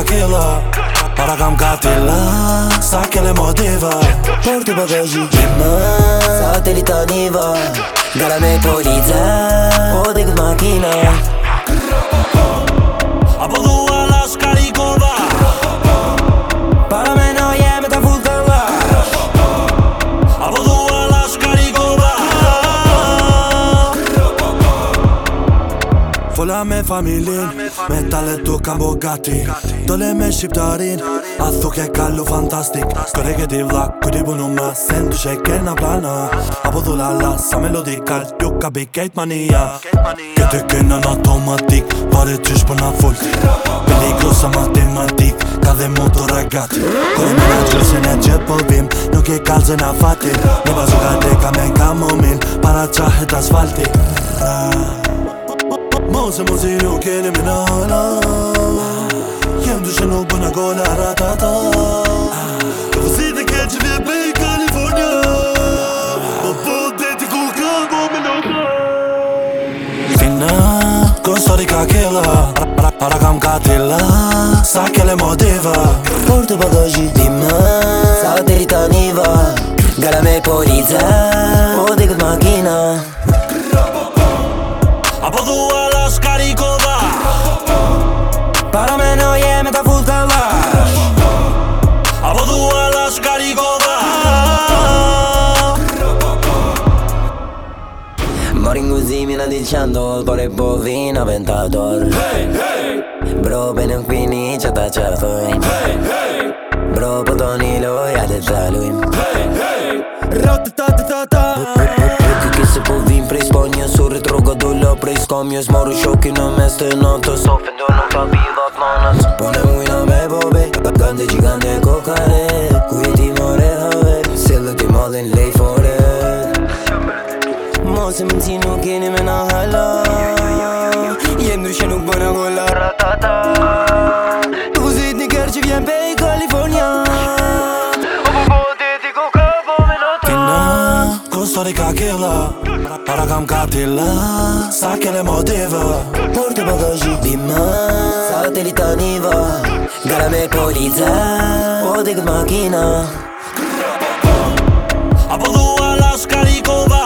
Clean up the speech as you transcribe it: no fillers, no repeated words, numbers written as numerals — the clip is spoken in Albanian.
killa Para kam katilla Sa kelle motiva Porti bagaggi Dimma Sa te li taniva Gara me poliza O dek makina Apo dua la shkarikova Para me no jeme ta full kalla Apo dua la shkarikova Fola me familin Me talet tu kam bogati Dole me shqiptarin A thuk e kallu fantastik Kore ke ti vlak, kujti punu ma Sen du që kena plana Apo dhu la sa melodikal Ju ka bikejt mania Këtë kena në automatik Pare qysh për na full Peligro sa matematik Ka dhe motor e gati Kore me na qësin e gjep po vim Nuk e kalze na fati Një bazuka deka me kamomin Para qahet asfalti Mose nuk jeni me nana Jem dushe nuk bëna gola ratata Të vësit e ke që vje bej Kalifornia Po deti ku ka go me noka Fina, Costa killa Para kam katilla Sa kelle motiva Porti bagaggi Dimma Sa te li taniva Gara me poliza O dek makina Apo dua la shkarikova Para me no jeme ta full kalla Apo dua la shkarikova Morin guzimin a dicendo Pore po vin aventador Bro benem quini qata qafojn Bro po toni loja dhe talujn Ratatatata Ti se po vin prej Spanjës U retroga dolla prej skamjes Marru shokin në mes të natës Sofin do nuk ka bidhat manat Po ne mujna me bobe Gande gjigande kokare Ku jeti more haver Sillë ti madhin lej fore Mose më si nuk jeni me na hala Jem ndryshe nuk bëna golla ratata Të vëzit një kërë që vjen pej Kalifornia O po deti ko ka po me nota Fina, Costa killa Para kam katilla Sa kelle motiva Porti bagaggi Dimma Sa te li taniva Gara me poliza O dek makina Apo dua la shkarikova